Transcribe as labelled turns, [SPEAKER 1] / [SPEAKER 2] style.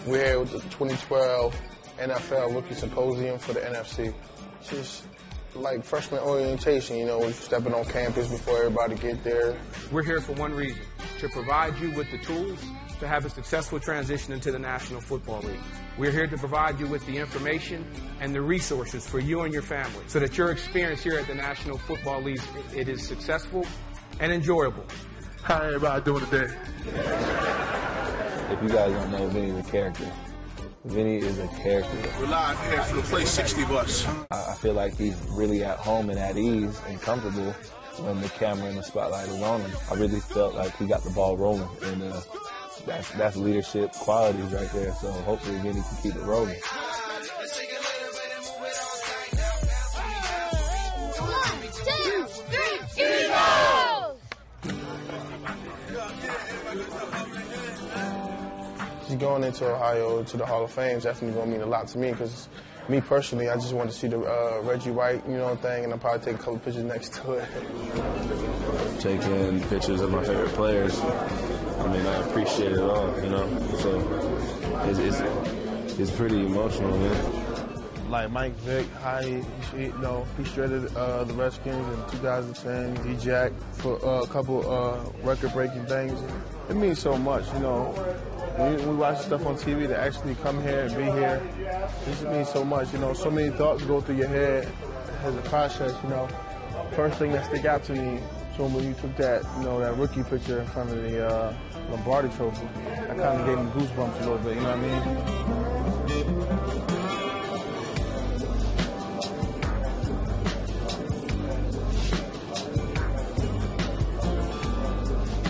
[SPEAKER 1] We're here with the 2012 NFL Rookie Symposium for the NFC. It's just like freshman orientation, you know, when you're stepping on campus before everybody get there.
[SPEAKER 2] We're here for one reason, to provide you with the tools to have a successful transition into the National Football League. We're here to provide you with the information and the resources for you and your family so that your experience here at the National Football League, it is successful and enjoyable.
[SPEAKER 3] How everybody doing today?
[SPEAKER 4] If you guys don't know, Vinny's a character. Vinny is a character.
[SPEAKER 3] We're live here for the Place 60 bus.
[SPEAKER 4] I feel like he's really at home and at ease and comfortable when the camera and the spotlight is on him. I really felt like he got the ball rolling, and that's leadership qualities right there. So hopefully Vinny can keep it rolling.
[SPEAKER 1] Just going into Ohio to the Hall of Fame is definitely going to mean a lot to me because me personally, I just want to see the Reggie White, thing, and I'll probably take a couple pictures next to it.
[SPEAKER 4] Taking pictures of my favorite players, I mean, I appreciate it all, so it's pretty emotional, man.
[SPEAKER 1] Like Mike Vick, he shredded the Redskins in 2010. He jacked for a couple record-breaking things. It means so much, When we watch stuff on TV, to actually come here and be here, it just means so much, So many thoughts go through your head as a process, First thing that stick out to me, so when you took that, that rookie picture in front of the Lombardi Trophy, that kind of gave me goosebumps a little bit, you know what I mean?